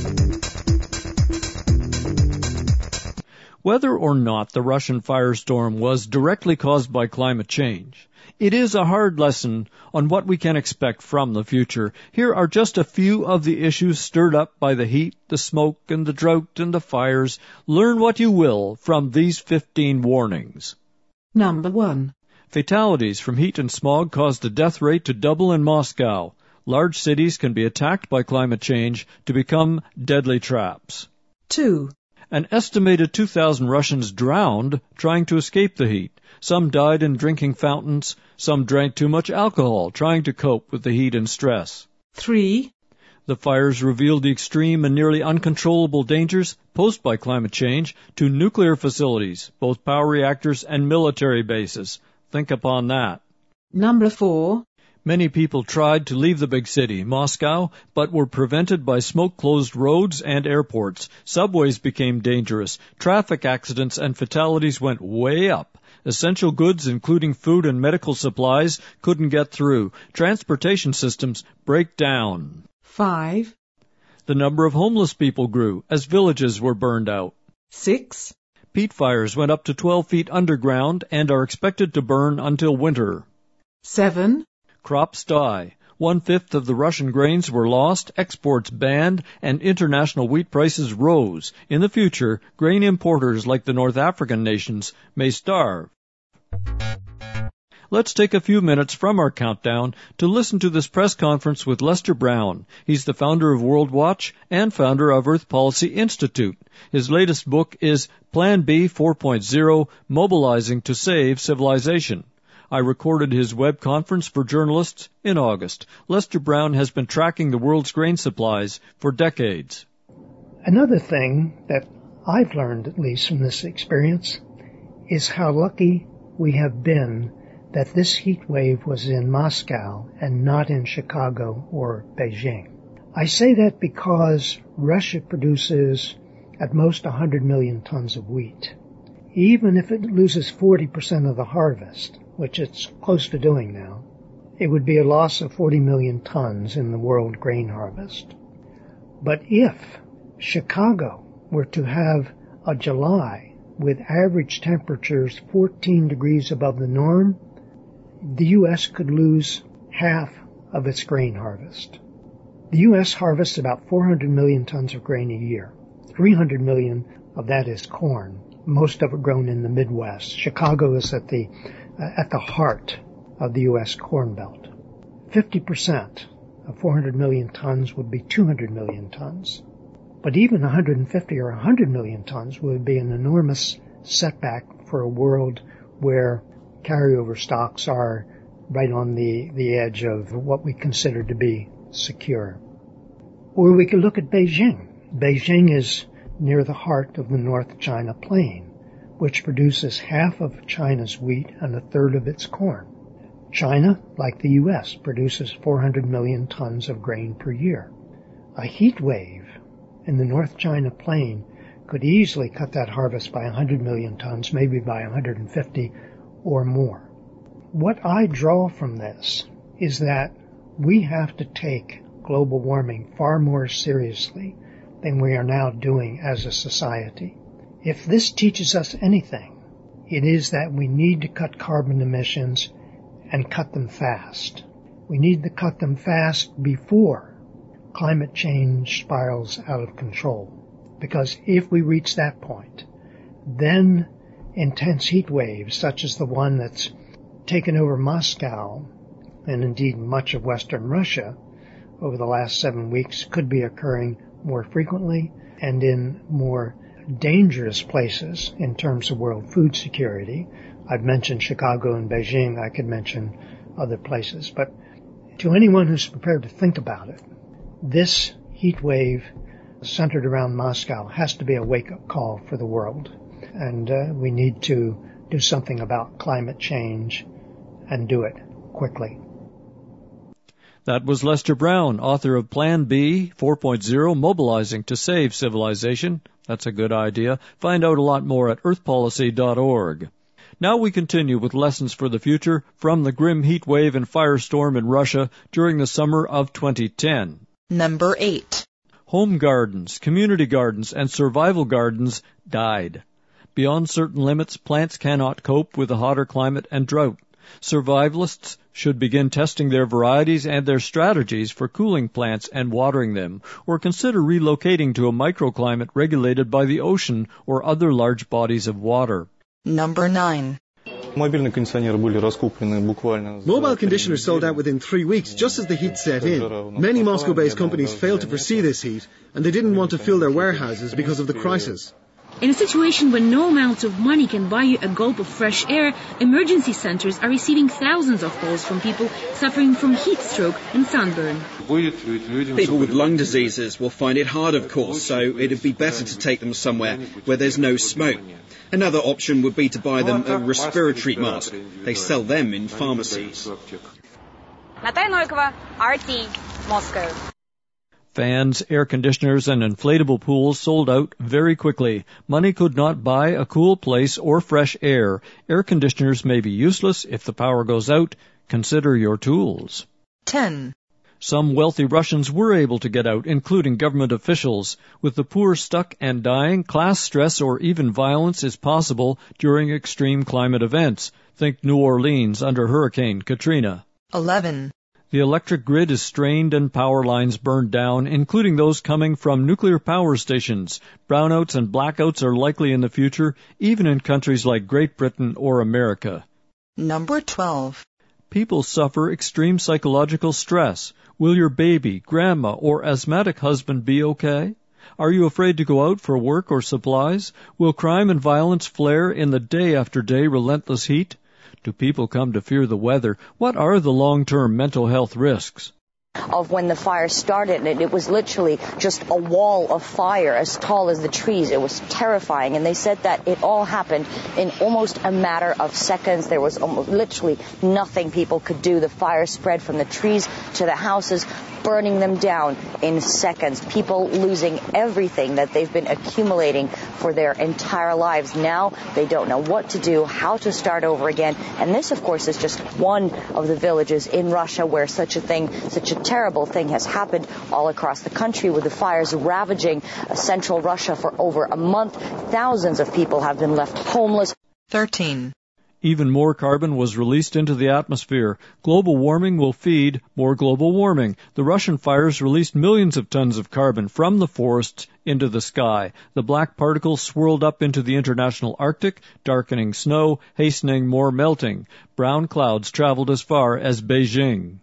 Whether or not the Russian firestorm was directly caused by climate change, it is a hard lesson on what we can expect from the future. Here are just a few of the issues stirred up by the heat, the smoke, and the drought and the fires. Learn what you will from these 15 warnings. Number 1. Fatalities from heat and smog caused the death rate to double in Moscow. Large cities can be attacked by climate change to become deadly traps. 2. An estimated 2,000 Russians drowned trying to escape the heat. Some died in drinking fountains. Some drank too much alcohol trying to cope with the heat and stress. 3. The fires revealed the extreme and nearly uncontrollable dangers posed by climate change to nuclear facilities, both power reactors and military bases. Think upon that. Number 4. Many people tried to leave the big city, Moscow, but were prevented by smoke-closed roads and airports. Subways became dangerous. Traffic accidents and fatalities went way up. Essential goods, including food and medical supplies, couldn't get through. Transportation systems break down. 5. The number of homeless people grew as villages were burned out. 6. Peat fires went up to 12 feet underground and are expected to burn until winter. 7. Crops die. 1/5 of the Russian grains were lost, exports banned, and international wheat prices rose. In the future, grain importers like the North African nations may starve. Let's take a few minutes from our countdown to listen to this press conference with Lester Brown. He's the founder of World Watch and founder of Earth Policy Institute. His latest book is Plan B 4.0, Mobilizing to Save Civilization. I recorded his web conference for journalists in August. Lester Brown has been tracking the world's grain supplies for decades. Another thing that I've learned, at least from this experience, is how lucky we have been that this heat wave was in Moscow and not in Chicago or Beijing. I say that because Russia produces at most 100 million tons of wheat. Even if it loses 40% of the harvest, which it's close to doing now, it would be a loss of 40 million tons in the world grain harvest. But if Chicago were to have a July with average temperatures 14 degrees above the norm, the U.S. could lose half of its grain harvest. The U.S. harvests about 400 million tons of grain a year. 300 million of that is corn, most of it grown in the Midwest. Chicago is at the heart of the U.S. Corn Belt. 50% of 400 million tons would be 200 million tons. But even 150 or 100 million tons would be an enormous setback for a world where carryover stocks are right on the edge of what we consider to be secure. Or we could look at Beijing. Beijing is near the heart of the North China Plain, which produces half of China's wheat and a third of its corn. China, like the U.S., produces 400 million tons of grain per year. A heat wave in the North China Plain could easily cut that harvest by 100 million tons, maybe by 150 or more. What I draw from this is that we have to take global warming far more seriously than we are now doing as a society. If this teaches us anything, it is that we need to cut carbon emissions and cut them fast. We need to cut them fast before climate change spirals out of control. Because if we reach that point, then intense heat waves, such as the one that's taken over Moscow and indeed much of Western Russia over the last 7 weeks, could be occurring more frequently and in more dangerous places in terms of world food security. I've mentioned Chicago and Beijing. I could mention other places. But to anyone who's prepared to think about it, this heat wave centered around Moscow has to be a wake-up call for the world. And we need to do something about climate change and do it quickly. That was Lester Brown, author of Plan B 4.0, Mobilizing to Save Civilization. That's a good idea. Find out a lot more at earthpolicy.org. Now we continue with lessons for the future from the grim heat wave and firestorm in Russia during the summer of 2010. Number 8. Home gardens, community gardens, and survival gardens died. Beyond certain limits, plants cannot cope with a hotter climate and drought. Survivalists should begin testing their varieties and their strategies for cooling plants and watering them, or consider relocating to a microclimate regulated by the ocean or other large bodies of water. Number 9. Mobile conditioners sold out within 3 weeks, just as the heat set in. Many Moscow-based companies failed to foresee this heat, and they didn't want to fill their warehouses because of the crisis. In a situation when no amount of money can buy you a gulp of fresh air, emergency centers are receiving thousands of calls from people suffering from heat stroke and sunburn. People with lung diseases will find it hard, of course, so it'd be better to take them somewhere where there's no smoke. Another option would be to buy them a respiratory mask. They sell them in pharmacies. Natalia Novikova, RT, Moscow. Fans, air conditioners, and inflatable pools sold out very quickly. Money could not buy a cool place or fresh air. Air conditioners may be useless if the power goes out. Consider your tools. 10. Some wealthy Russians were able to get out, including government officials. With the poor stuck and dying, class stress or even violence is possible during extreme climate events. Think New Orleans under Hurricane Katrina. 11. The electric grid is strained and power lines burned down, including those coming from nuclear power stations. Brownouts and blackouts are likely in the future, even in countries like Great Britain or America. Number 12. People suffer extreme psychological stress. Will your baby, grandma, or asthmatic husband be okay? Are you afraid to go out for work or supplies? Will crime and violence flare in the day-after-day relentless heat? Do people come to fear the weather? What are the long-term mental health risks? Of when the fire started, and it was literally just a wall of fire as tall as the trees. It was terrifying, and they said that it all happened in almost a matter of seconds. There was literally nothing people could do. The fire spread from the trees to the houses, burning them down in seconds. People losing everything that they've been accumulating for their entire lives. Now they don't know what to do, how to start over again. And this, of course, is just one of the villages in Russia where such a terrible thing has happened all across the country, with the fires ravaging central Russia for over a month. Thousands of people have been left homeless. 13. Even more carbon was released into the atmosphere. Global warming will feed more global warming. The Russian fires released millions of tons of carbon from the forests into the sky. The black particles swirled up into the international Arctic, darkening snow, hastening more melting. Brown clouds traveled as far as Beijing.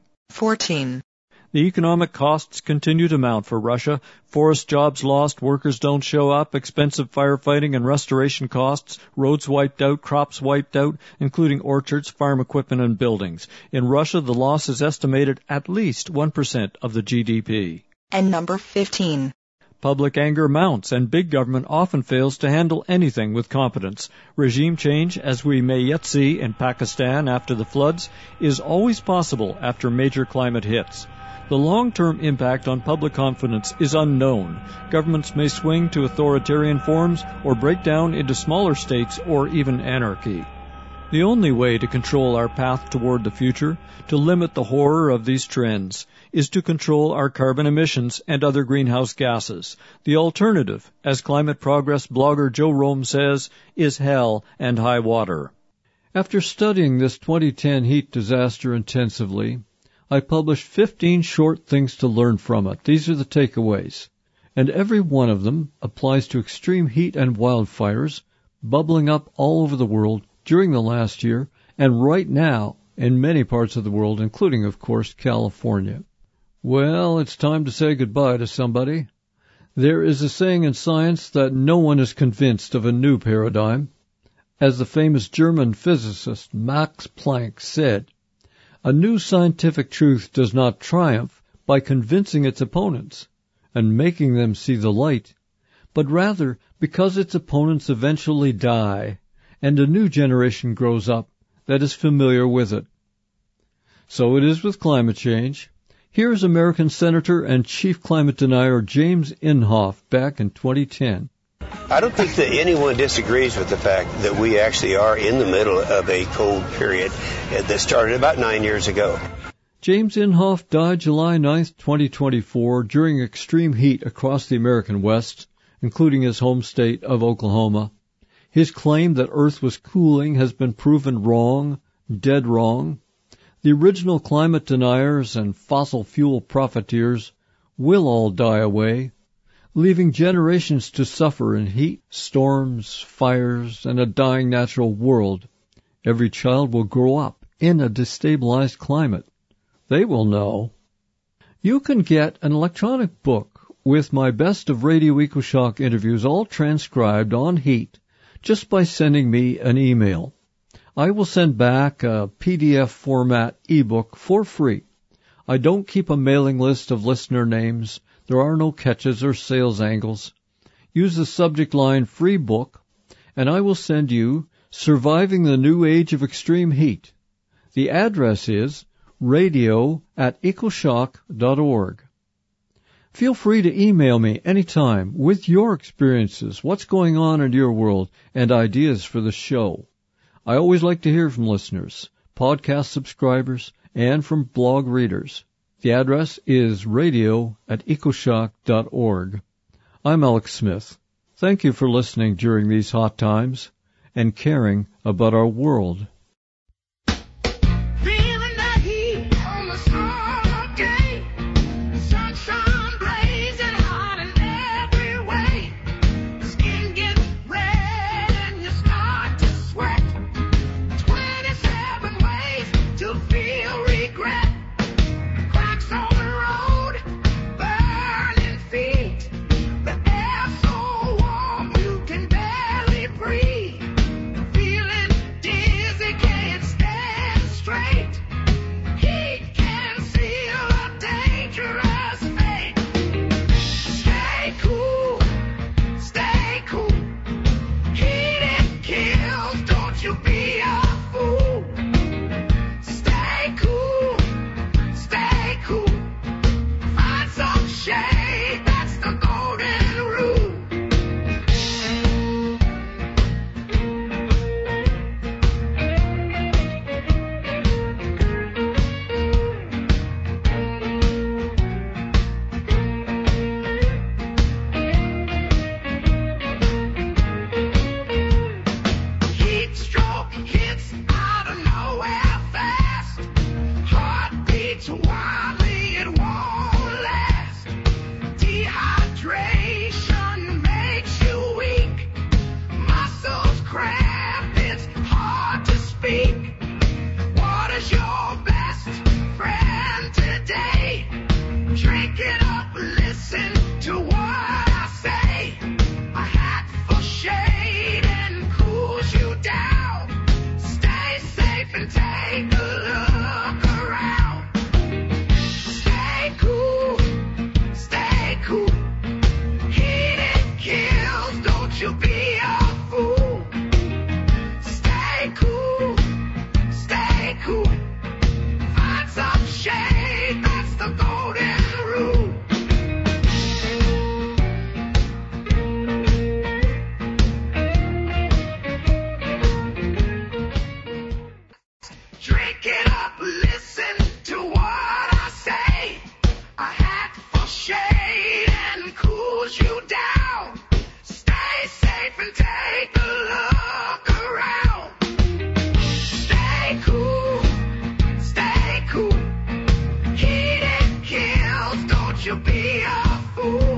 14. The economic costs continue to mount for Russia. Forest jobs lost, workers don't show up, expensive firefighting and restoration costs, roads wiped out, crops wiped out, including orchards, farm equipment, and buildings. In Russia, the loss is estimated at least 1% of the GDP. And number 15. Public anger mounts, and big government often fails to handle anything with competence. Regime change, as we may yet see in Pakistan after the floods, is always possible after major climate hits. The long-term impact on public confidence is unknown. Governments may swing to authoritarian forms or break down into smaller states or even anarchy. The only way to control our path toward the future, to limit the horror of these trends, is to control our carbon emissions and other greenhouse gases. The alternative, as climate progress blogger Joe Rome says, is hell and high water. After studying this 2010 heat disaster intensively, I published 15 short things to learn from it. These are the takeaways. And every one of them applies to extreme heat and wildfires bubbling up all over the world during the last year and right now in many parts of the world, including, of course, California. Well, it's time to say goodbye to somebody. There is a saying in science that no one is convinced of a new paradigm. As the famous German physicist Max Planck said, a new scientific truth does not triumph by convincing its opponents and making them see the light, but rather because its opponents eventually die and a new generation grows up that is familiar with it. So it is with climate change. Here is American Senator and Chief Climate Denier James Inhofe back in 2010. I don't think that anyone disagrees with the fact that we actually are in the middle of a cold period that started about 9 years ago. James Inhofe died July 9, 2024, during extreme heat across the American West, including his home state of Oklahoma. His claim that Earth was cooling has been proven wrong, dead wrong. The original climate deniers and fossil fuel profiteers will all die away, leaving generations to suffer in heat, storms, fires, and a dying natural world. Every child will grow up in a destabilized climate. They will know. You can get an electronic book with my best of Radio EcoShock interviews all transcribed on heat just by sending me an email. I will send back a PDF format ebook for free. I don't keep a mailing list of listener names. There are no catches or sales angles. Use the subject line free book, and I will send you Surviving the New Age of Extreme Heat. The address is radio@ecoshock.org. Feel free to email me anytime with your experiences, what's going on in your world, and ideas for the show. I always like to hear from listeners, podcast subscribers, and from blog readers. The address is radio@ecoshock.org. I'm Alex Smith. Thank you for listening during these hot times and caring about our world. Find some shade, that's the golden you be a fool?